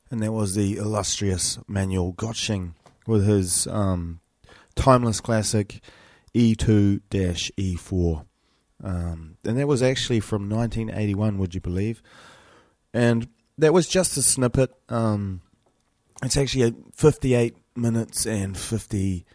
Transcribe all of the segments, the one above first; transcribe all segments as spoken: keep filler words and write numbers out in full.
And that was the illustrious Manuel Gottsing with his um, timeless classic E two E four. Um, and that was actually from nineteen eighty-one, would you believe? And that was just a snippet. Um, it's actually fifty-eight minutes and fifty...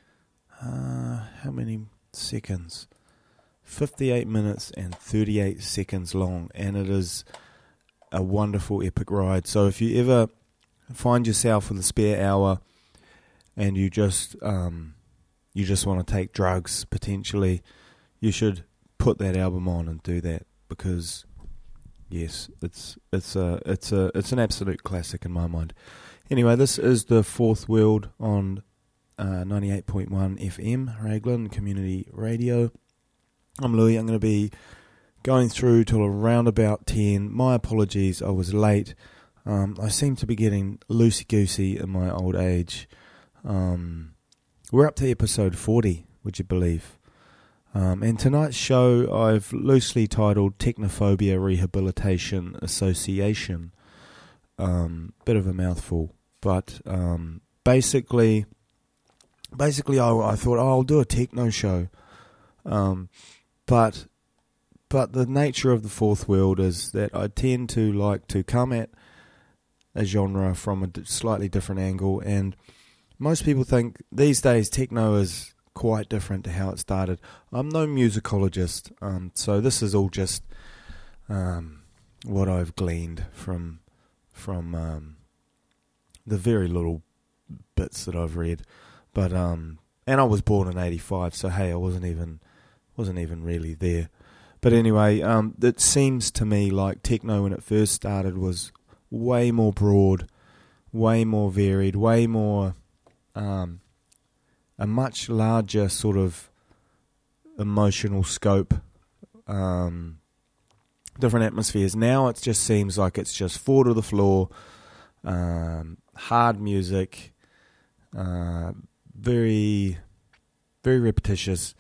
Uh, how many seconds? fifty-eight minutes and thirty-eight seconds long. And it is a wonderful, epic ride. So if you ever find yourself with a spare hour and you just um, you just want to take drugs, potentially, you should put that album on and do that, because yes, it's it's a it's a it's an absolute classic in my mind. Anyway, this is the Fourth World on uh, ninety-eight point one F M, Raglan Community Radio. I'm Louis. I'm going to be going through till around about ten. My apologies, I was late. Um, I seem to be getting loosey-goosey in my old age. Um, we're up to episode forty, would you believe? Um, and tonight's show I've loosely titled Technophobia Rehabilitation Association. Um, bit of a mouthful, but um, basically, basically I, I thought, oh, I'll do a techno show. Um, but but the nature of the Fourth World is that I tend to like to come at a genre from a slightly different angle, and most people think these days techno is quite different to how it started. I'm no musicologist, um, so this is all just um, what I've gleaned from from um, the very little bits that I've read. But um, and I was born in eighty-five, so hey, I wasn't even wasn't even really there. But anyway, um, it seems to me like techno when it first started was way more broad, way more varied, way more um, a much larger sort of emotional scope, um, different atmospheres. Now it just seems like it's just four to the floor, um, hard music, uh, very, very repetitious.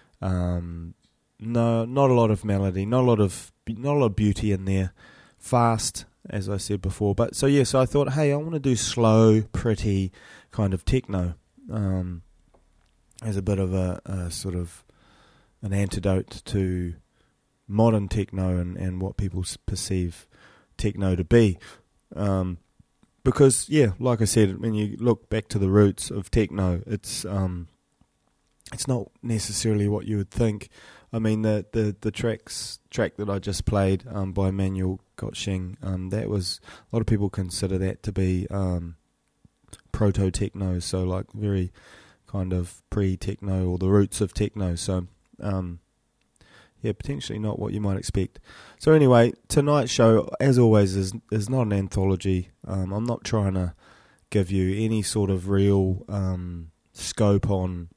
Um, no, not a lot of melody, not a lot of not a lot of beauty in there. Fast, as I said before. But so yeah, so I thought, hey, I want to do slow, pretty kind of techno. Um, as a bit of a, a sort of an antidote to modern techno and, and what people perceive techno to be. Um, because, yeah, like I said, when you look back to the roots of techno, it's um, it's not necessarily what you would think. I mean, the, the, the tracks track that I just played um, by Manuel Gottsing, um, that was, a lot of people consider that to be um, proto-techno, so like very kind of pre-techno or the roots of techno. So, um, yeah, potentially not what you might expect. So anyway, tonight's show, as always, is is not an anthology. Um, I'm not trying to give you any sort of real um, scope on,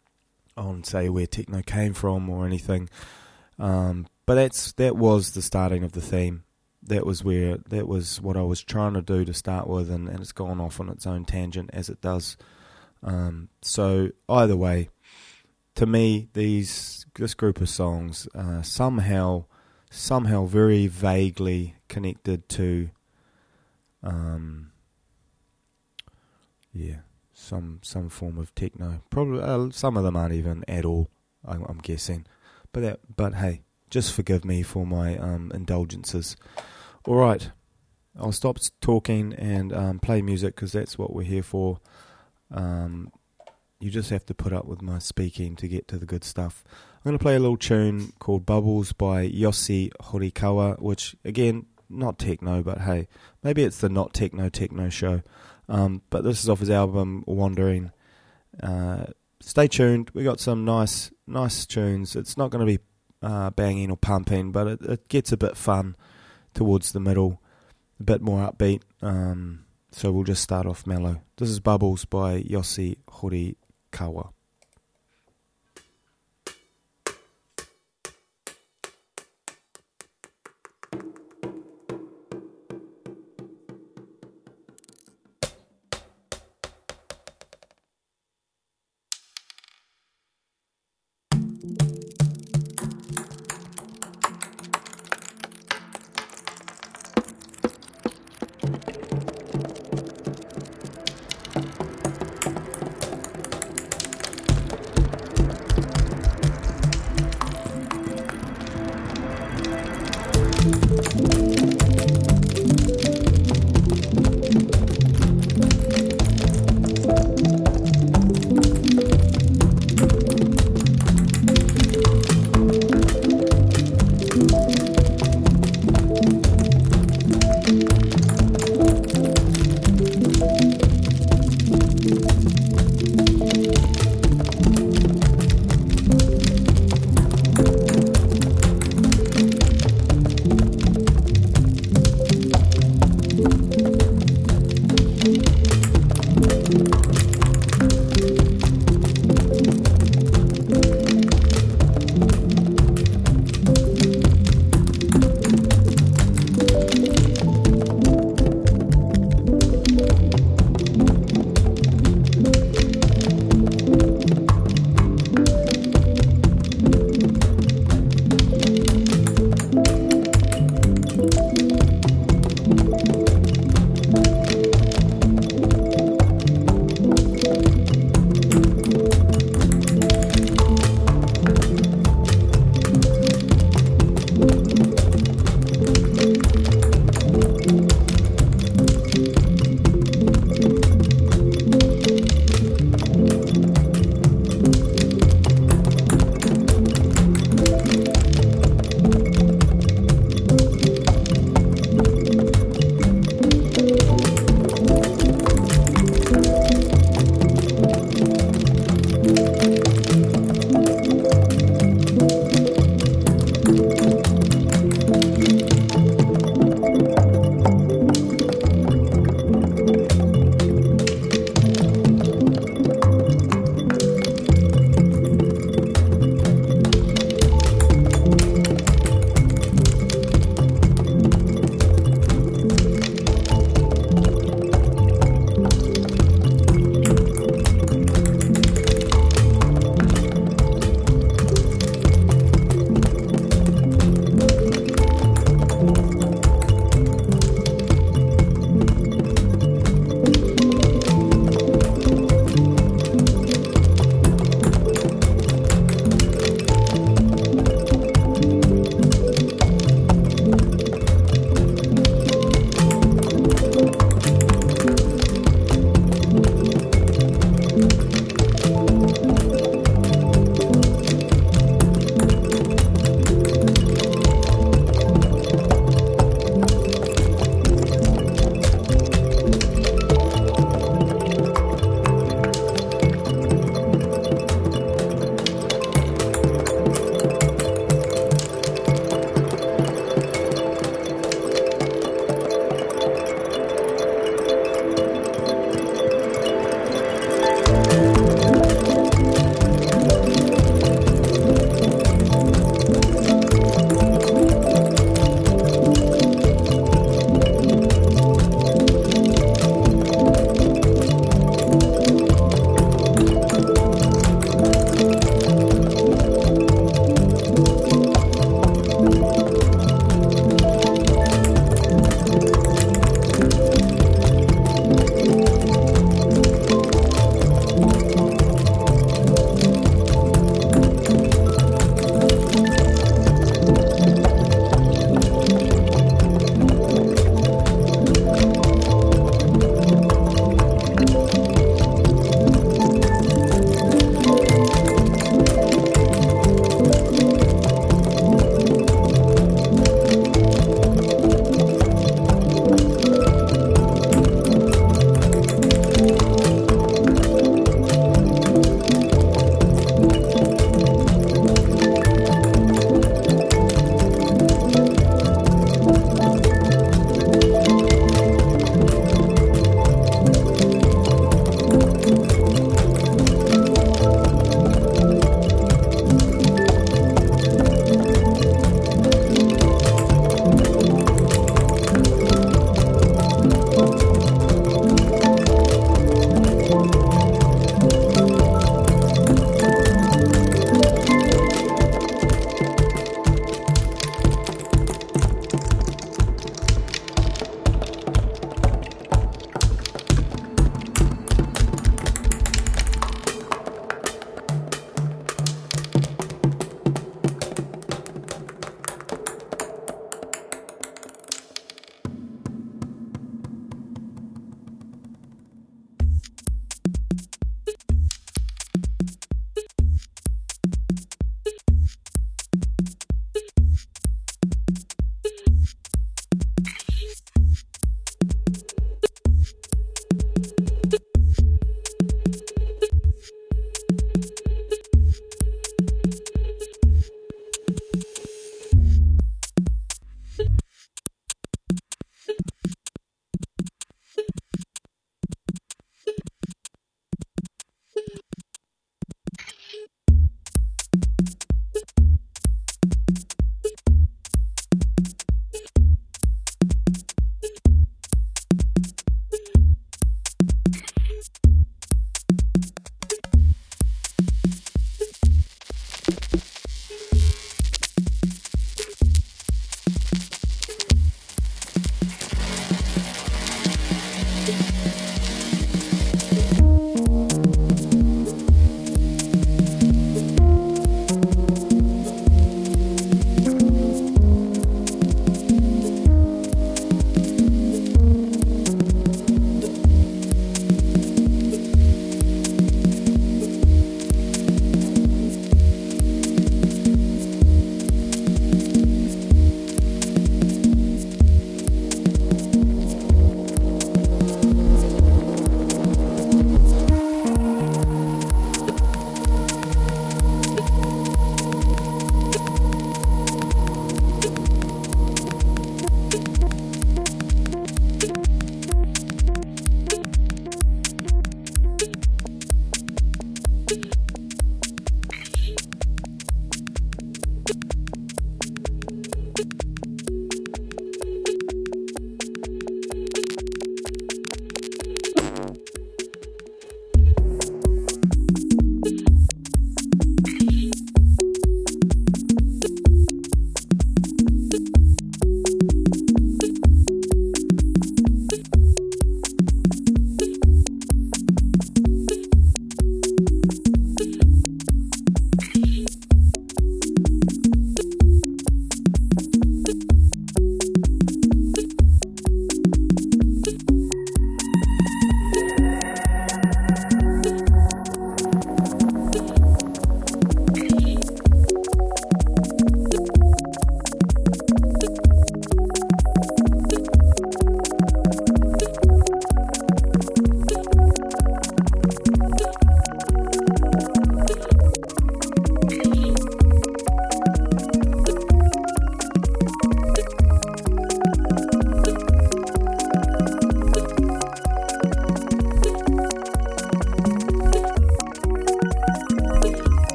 on say, where techno came from or anything. Um, but that's that was the starting of the theme. That was where that was what I was trying to do to start with, and, and it's gone off on its own tangent as it does. Um, so either way, to me, these this group of songs are somehow, somehow very vaguely connected to, um, yeah, some some form of techno. Probably uh, some of them aren't even at all. I'm, I'm guessing, but that, but hey, just forgive me for my um, indulgences. All right, I'll stop talking and um, play music because that's what we're here for. Um, you just have to put up with my speaking to get to the good stuff. I'm going to play a little tune called Bubbles by Yoshi Horikawa, which, again, not techno, but hey, maybe it's the not techno techno show. Um, but this is off his album Wandering. Uh, stay tuned. We got some nice nice tunes. It's not going to be uh, banging or pumping, but it, it gets a bit fun towards the middle, a bit more upbeat. Um, So we'll just start off mellow. This is Bubbles by Yoshi Horikawa.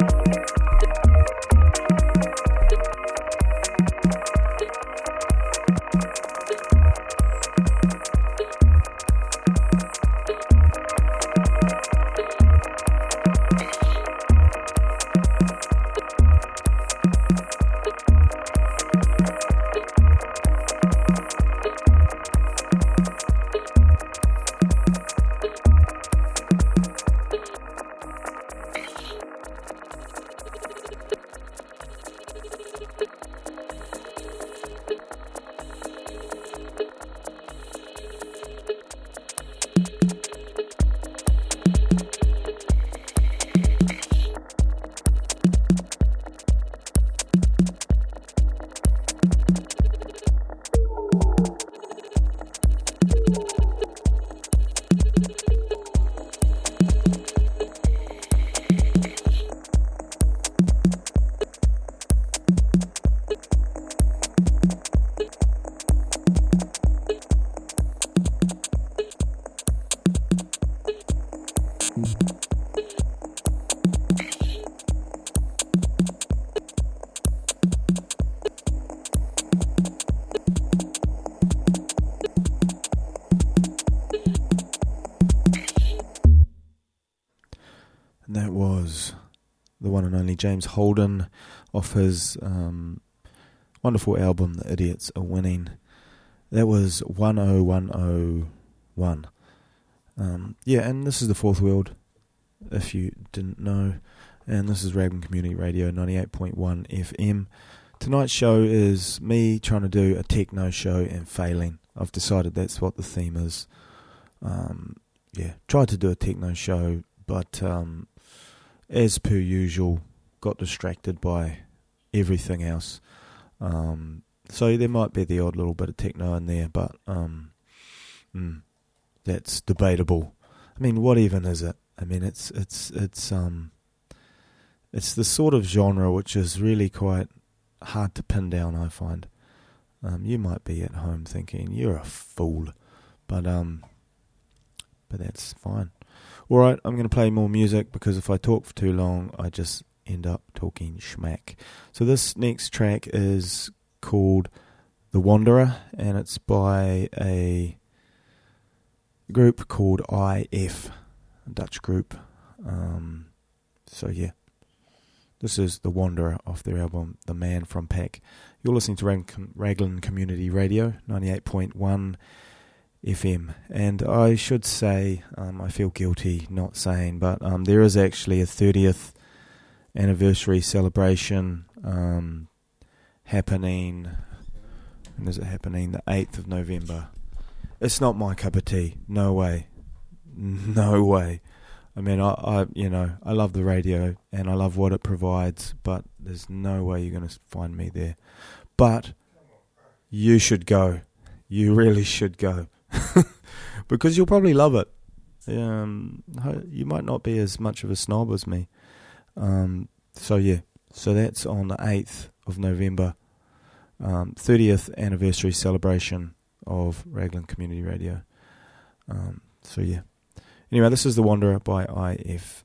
And that was the one and only James Holden off his um, wonderful album, The Idiots Are Winning. That was one oh one oh one. Um, yeah, and this is the Fourth World, if you didn't know. And this is Raglan Community Radio, ninety-eight point one F M. Tonight's show is me trying to do a techno show and failing. I've decided that's what the theme is. Um, yeah, tried to do a techno show, but um, as per usual, got distracted by everything else. Um, so there might be the odd little bit of techno in there, but um, mm, that's debatable. I mean, what even is it? I mean, it's it's it's um, it's the sort of genre which is really quite hard to pin down, I find. Um, you might be at home thinking you're a fool, but um, but that's fine. All right, I'm going to play more music because if I talk for too long, I just end up talking schmack. So this next track is called The Wanderer, and it's by a group called I F, a Dutch group. Um, so yeah, this is The Wanderer off their album The Man from Pack. You're listening to Rag- Raglan Community Radio, ninety-eight point one F M. And I should say, um, I feel guilty not saying, but um, there is actually a thirtieth anniversary celebration um, happening. When is it happening? The eighth of November. It's not my cup of tea. No way. No way. I mean, I, I, you know, I love the radio and I love what it provides, but there's no way you're going to find me there. But you should go. You really should go. Because you'll probably love it. Um, you might not be as much of a snob as me. Um, so yeah, so that's on the eighth of November, um, thirtieth anniversary celebration of Raglan Community Radio. Um, so yeah. Anyway, this is The Wanderer by I F.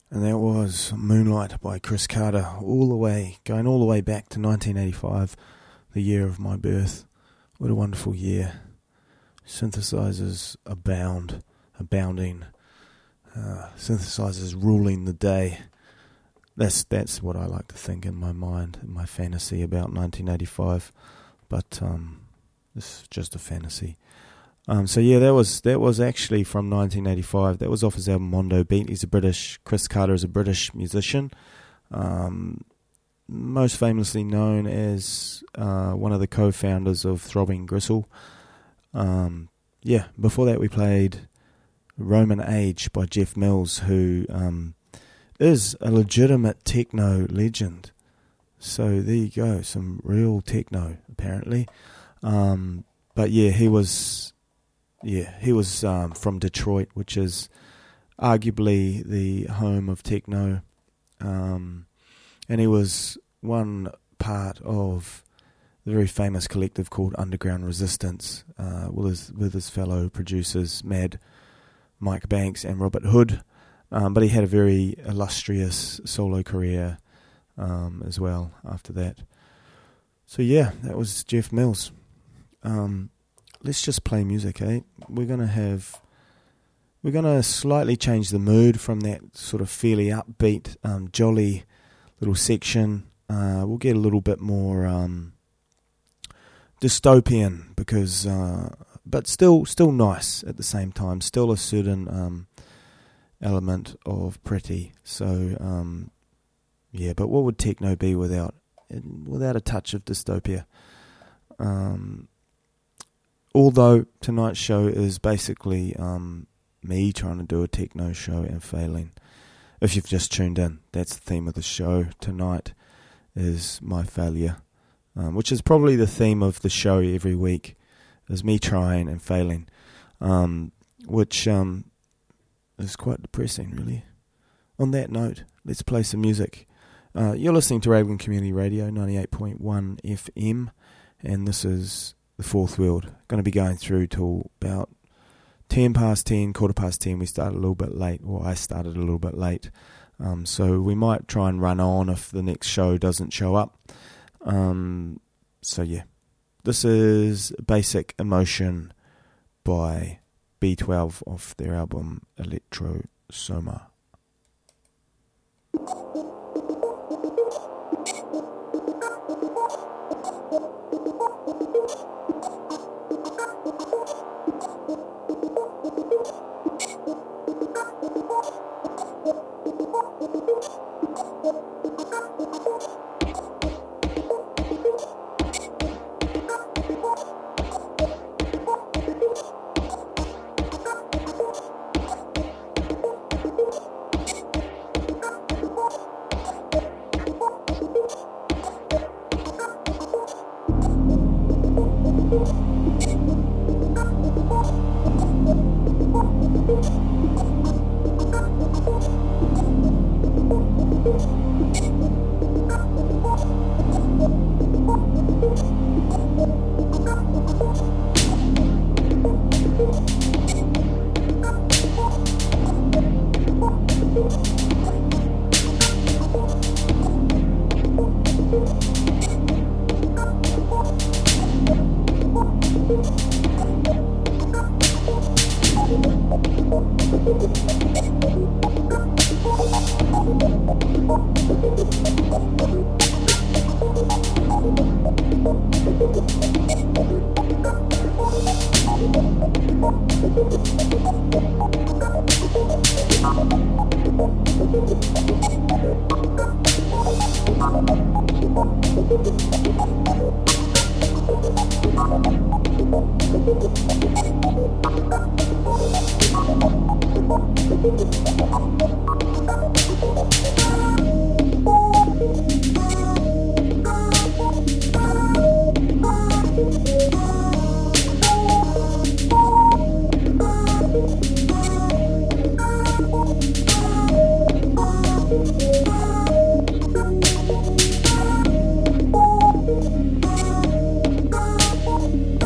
And that was Moonlight by Chris Carter, all the way, going all the way back to nineteen eighty-five, the year of my birth. What a wonderful year. Synthesizers abound, abounding. Uh, synthesizers ruling the day. That's that's what I like to think in my mind, in my fantasy about nineteen eighty-five. But um, this is just a fantasy. Um, so yeah, that was that was actually from nineteen eighty-five. That was off his album Mondo Beat. He's a British. Chris Carter is a British musician, um, most famously known as uh, one of the co-founders of Throbbing Gristle. Um, yeah, before that we played Roman Age by Jeff Mills, who um, is a legitimate techno legend. So there you go, some real techno apparently. Um, but yeah, he was. Yeah, he was um, from Detroit, which is arguably the home of techno, um, and he was one part of the very famous collective called Underground Resistance, uh, with his with his fellow producers Mad, Mike Banks, and Robert Hood. Um, but he had a very illustrious solo career um, as well after that. So yeah, that was Jeff Mills. Um, Let's just play music, eh? We're gonna have, we're gonna slightly change the mood from that sort of fairly upbeat, um, jolly little section. Uh, we'll get a little bit more um, dystopian, because, uh, but still, still nice at the same time. Still a certain um, element of pretty. So, um, yeah. But what would techno be without, without a touch of dystopia? Um. Although tonight's show is basically um, me trying to do a techno show and failing. If you've just tuned in, that's the theme of the show tonight, is my failure, um, which is probably the theme of the show every week, is me trying and failing, um, which um, is quite depressing, really. On that note, let's play some music. Uh, you're listening to Raglan Community Radio, ninety-eight point one F M, and this is The Fourth World. Going to be going through till about ten past ten, quarter past ten. We started a little bit late, or I started a little bit late. Um, so we might try and run on if the next show doesn't show up. Um, so yeah, this is Basic Emotion by B twelve off their album Electro Soma.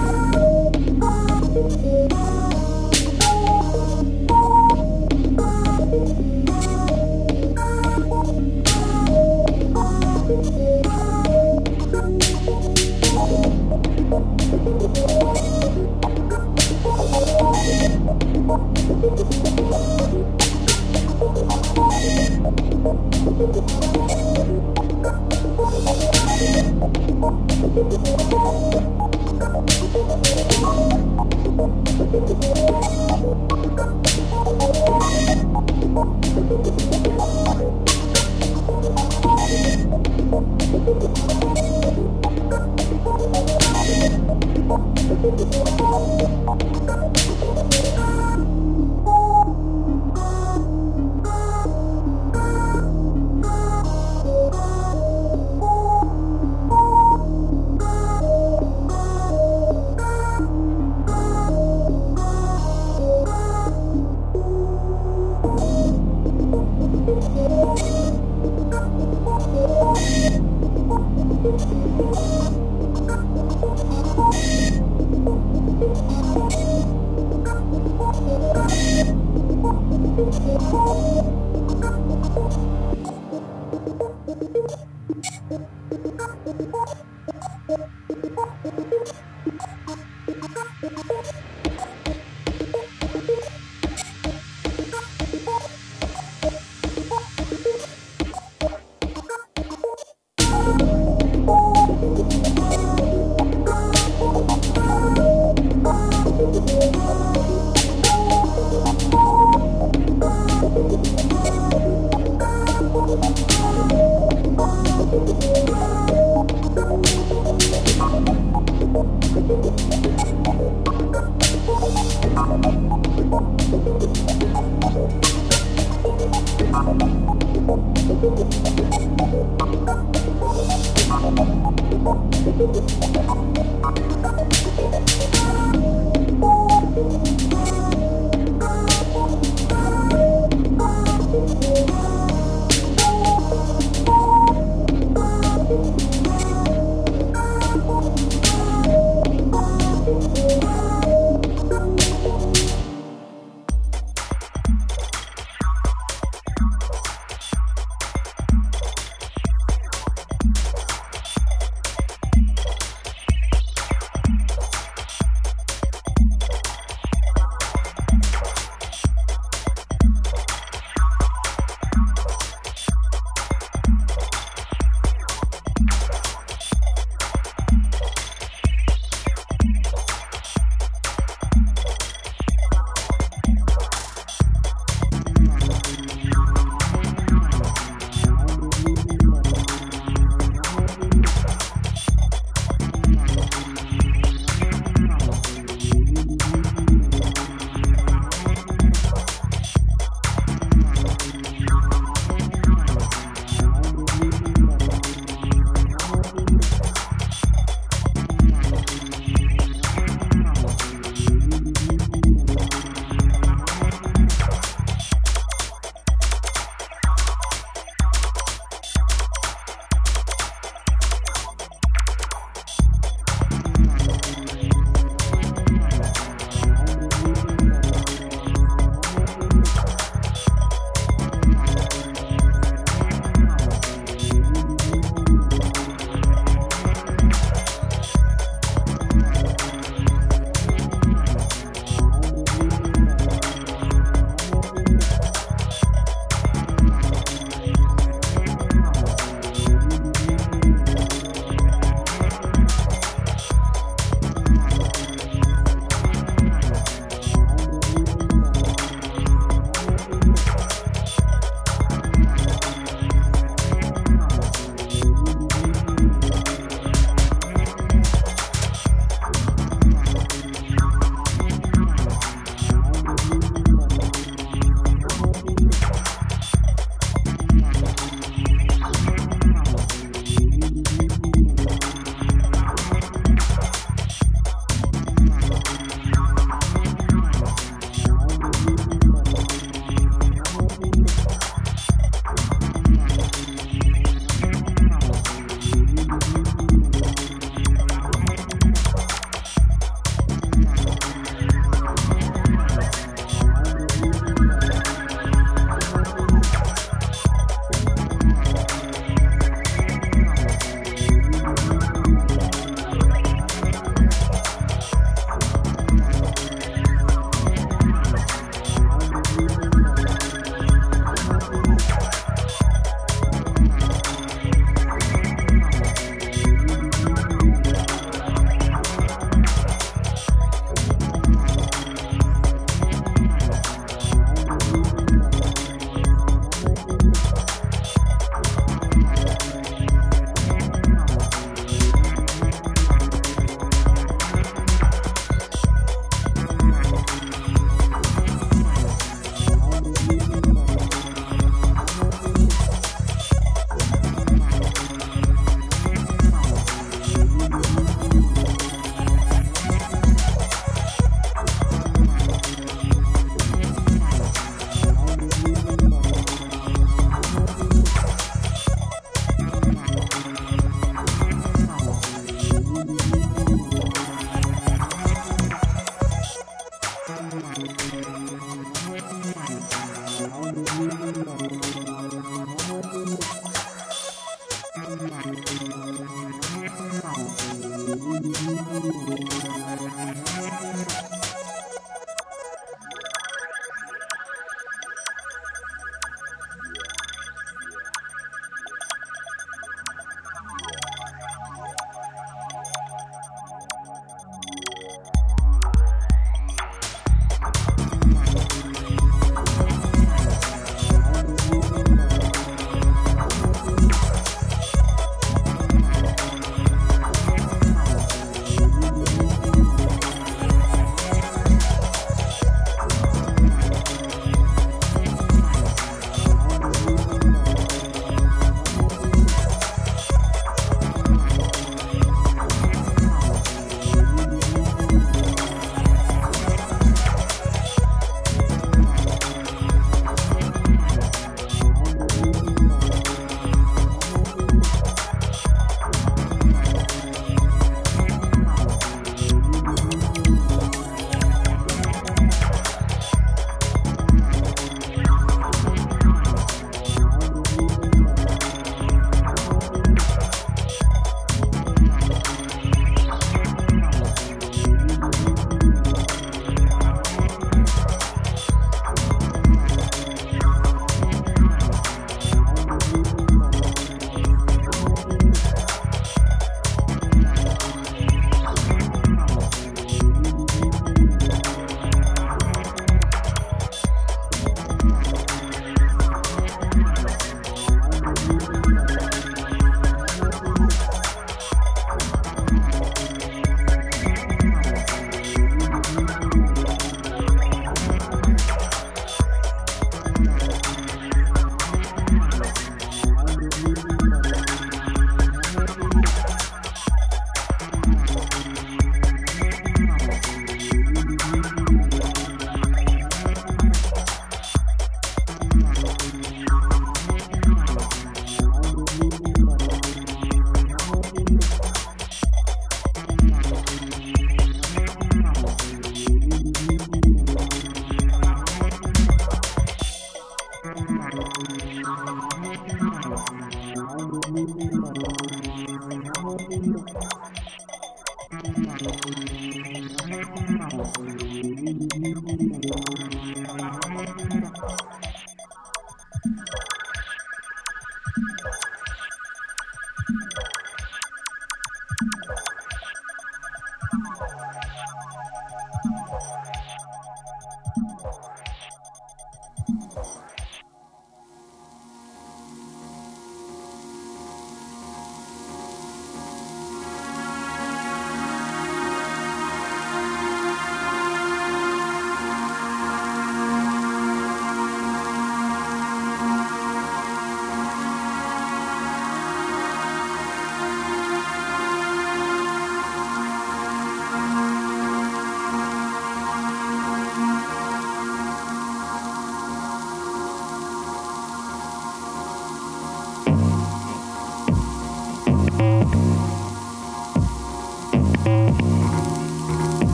Bye.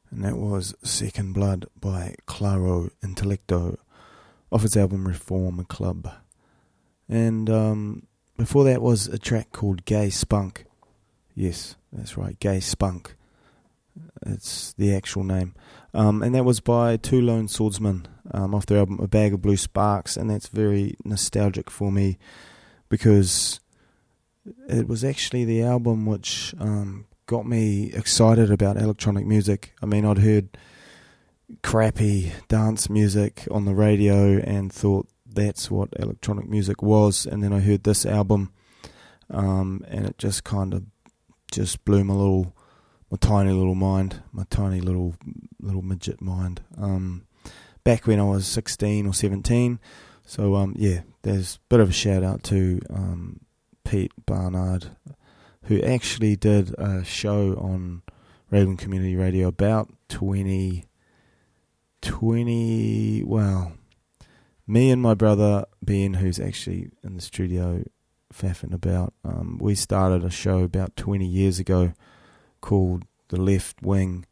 and that was Second Blood by Claro Intellecto off its album Reform Club. And um, before that was a track called Gay Spunk. Yes, that's right, Gay Spunk. It's the actual name. Um, and that was by Two Lone Swordsmen um, off their album A Bag of Blue Sparks, and that's very nostalgic for me because it was actually the album which um, got me excited about electronic music. I mean, I'd heard crappy dance music on the radio and thought that's what electronic music was, and then I heard this album um, and it just kind of just blew my little my tiny little mind, my tiny little little midget mind, um, back when I was sixteen or seventeen. So um, yeah, there's a bit of a shout out to um, Pete Barnard, who actually did a show on Raglan Community Radio about twenty, twenty, well, me and my brother Ben, who's actually in the studio faffing about, um, we started a show about twenty years ago called The Left Wing,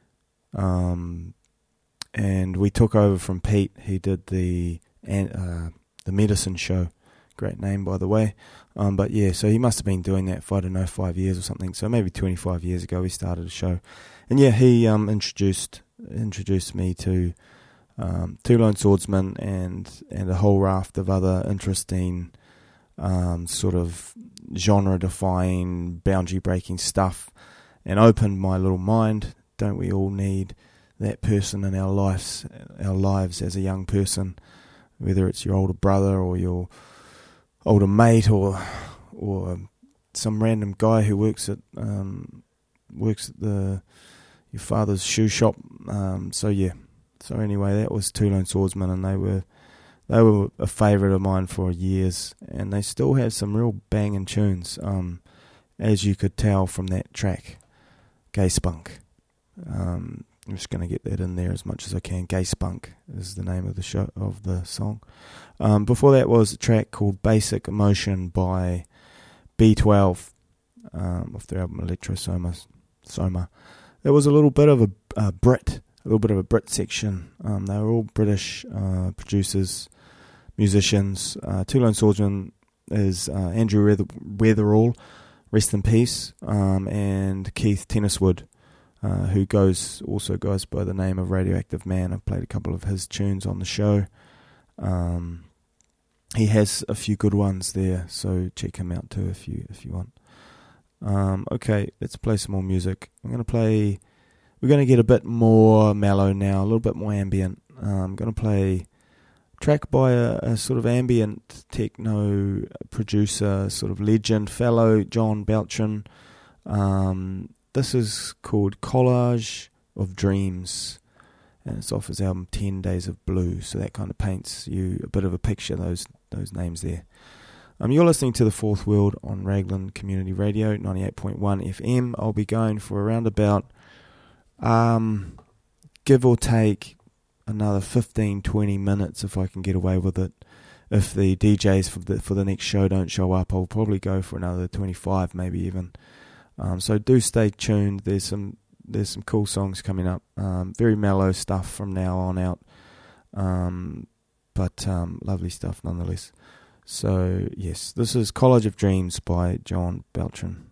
um, and we took over from Pete. He did the uh, the Medicine Show, great name by the way, um, but yeah, so he must have been doing that for, I don't know, five years or something, so maybe twenty-five years ago we started a show, and yeah, he um, introduced introduced me to um, Two Lone Swordsmen and, and a whole raft of other interesting um, sort of genre-defying, boundary-breaking stuff, and opened my little mind. Don't we all need that person in our lives, our lives as a young person, whether it's your older brother or your older mate or or some random guy who works at um, works at the your father's shoe shop. Um, so yeah. So anyway, that was Two Lone Swordsmen, and they were they were a favourite of mine for years, and they still have some real banging tunes, um, as you could tell from that track. Gay Spunk. Um, I'm just going to get that in there as much as I can. Gay Spunk is the name of the show of the song. Um, before that was a track called Basic Emotion by B twelve um, off their album Electro Soma. Soma. There was a little bit of a, a Brit, a little bit of a Brit section. Um, they were all British uh, producers, musicians. Uh, Two Lone Swordsmen is uh, Andrew Weather- Weatherall, rest in peace, um, and Keith Tenniswood, uh, who goes also goes by the name of Radioactive Man. I've played a couple of his tunes on the show. Um, he has a few good ones there, so check him out too if you if you want. Um, okay, let's play some more music. I'm gonna play. We're gonna get a bit more mellow now, a little bit more ambient. Uh, I'm gonna play track by a, a sort of ambient techno producer, sort of legend fellow, John Beltran. Um, this is called Collage of Dreams, and it's off his album Ten Days of Blue, so that kind of paints you a bit of a picture, those those names there. Um, you're listening to The Fourth World on Raglan Community Radio, ninety-eight point one F M. I'll be going for around about, um, give or take, another fifteen, twenty minutes if I can get away with it. If the D Js for the for the next show don't show up, I'll probably go for another twenty-five, maybe even. Um, so do stay tuned. There's some there's some cool songs coming up. Um, very mellow stuff from now on out, um, but um, lovely stuff nonetheless. So yes, this is Collage of Dreams by John Beltran.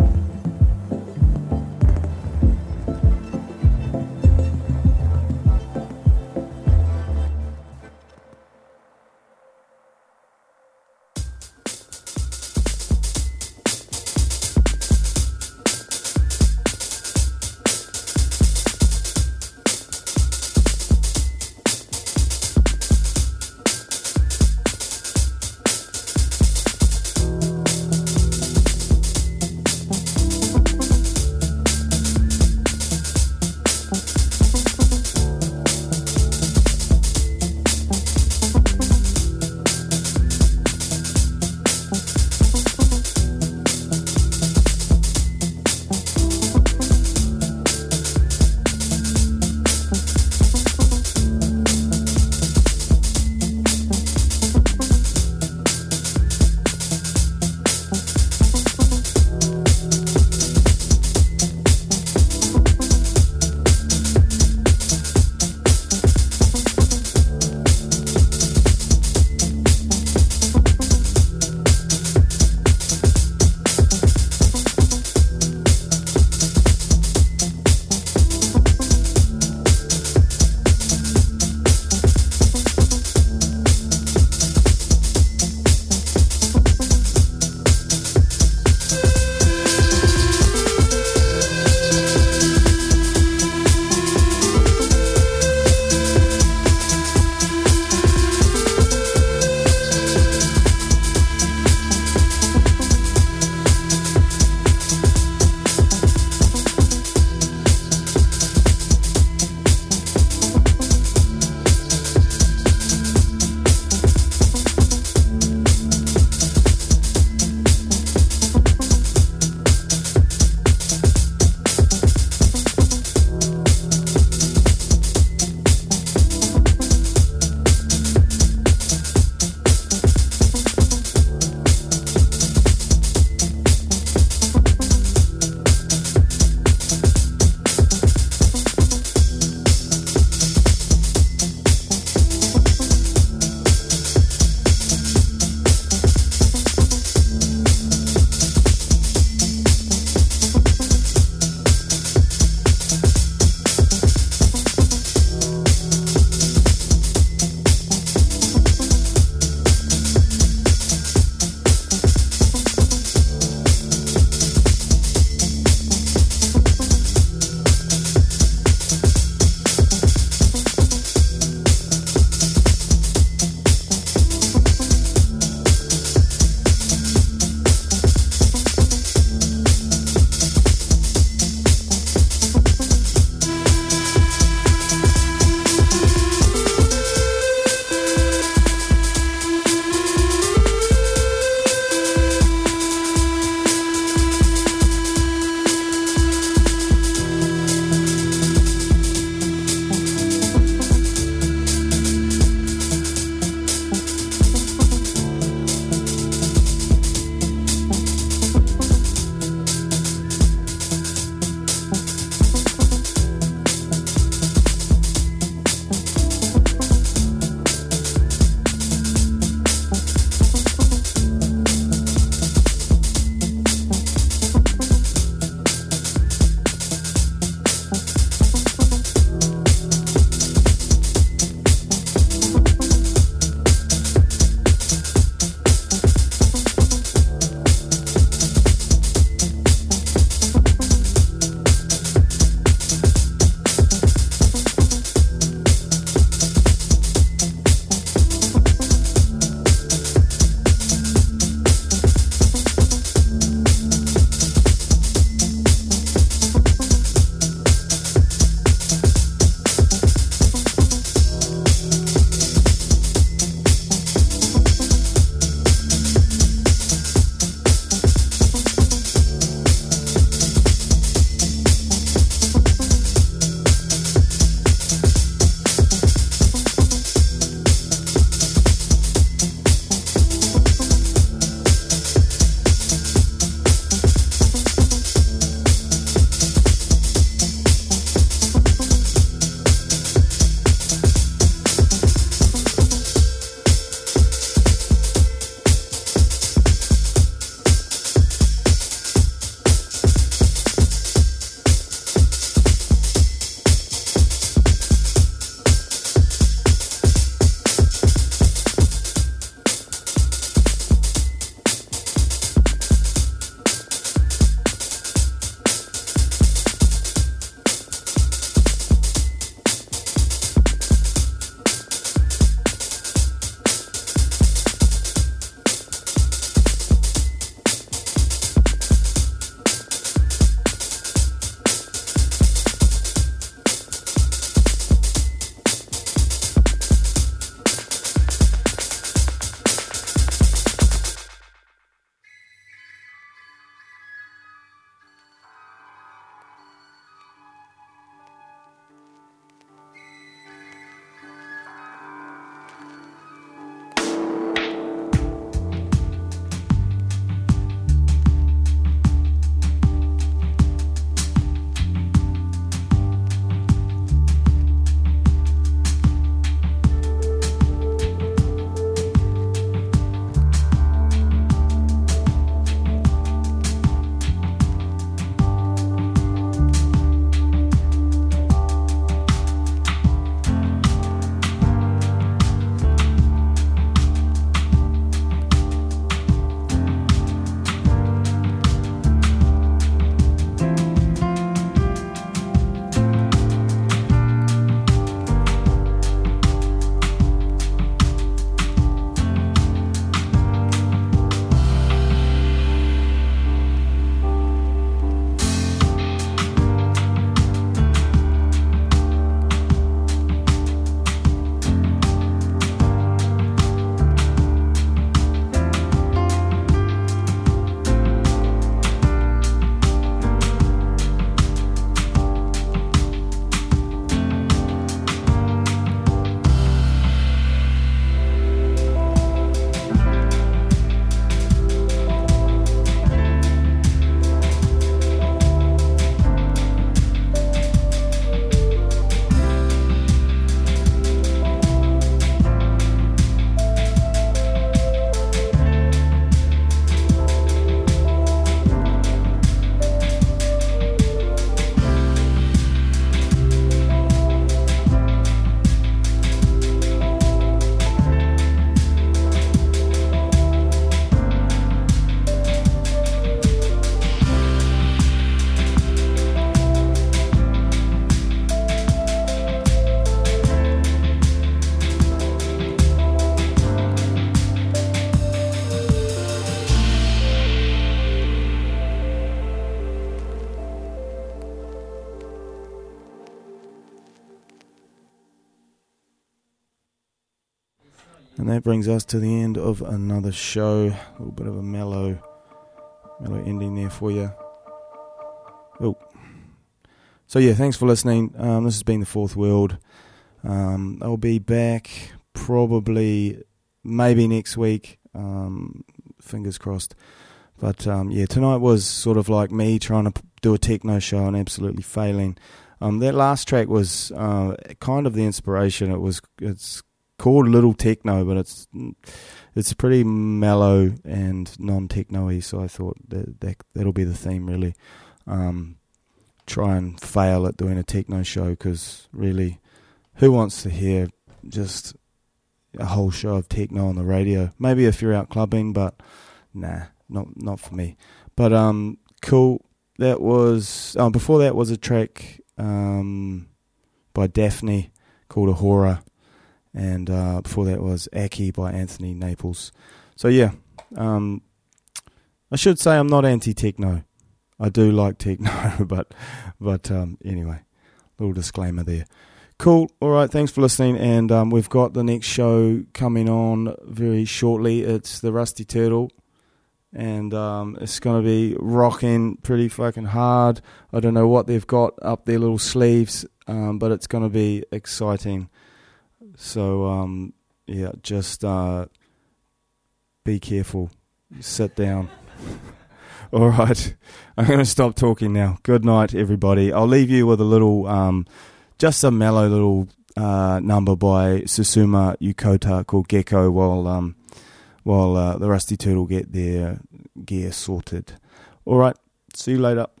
that brings us to the end of another show. A little bit of a mellow, mellow ending there for you. Oh. So yeah, thanks for listening. Um, this has been The Fourth World. Um, I'll be back probably, maybe next week. Um, fingers crossed. But um, yeah, tonight was sort of like me trying to do a techno show and absolutely failing. Um, that last track was uh, kind of the inspiration. It was it's called Little Techno, but it's it's pretty mellow and non-techno-y. So I thought that, that that'll be the theme really. Um, try and fail at doing a techno show, because really, who wants to hear just a whole show of techno on the radio? Maybe if you're out clubbing, but nah. Not not for me. But um, cool. That was... Oh, before that was a track um, by Daphne called Ahura. And uh, before that was Aki by Anthony Naples. So yeah, um, I should say I'm not anti-techno. I do like techno, but but um, anyway, little disclaimer there. Cool. All right, thanks for listening. And um, we've got the next show coming on very shortly. It's the Rusty Turtle. And um, it's going to be rocking pretty fucking hard. I don't know what they've got up their little sleeves, um, but it's going to be exciting. So, um, yeah, just uh, be careful. Sit down. All right. I'm going to stop talking now. Good night, everybody. I'll leave you with a little, um, just a mellow little uh, number by Susuma Yokota called Gecko while... Um, while uh, the Rusty Turtle get their gear sorted. All right, see you later.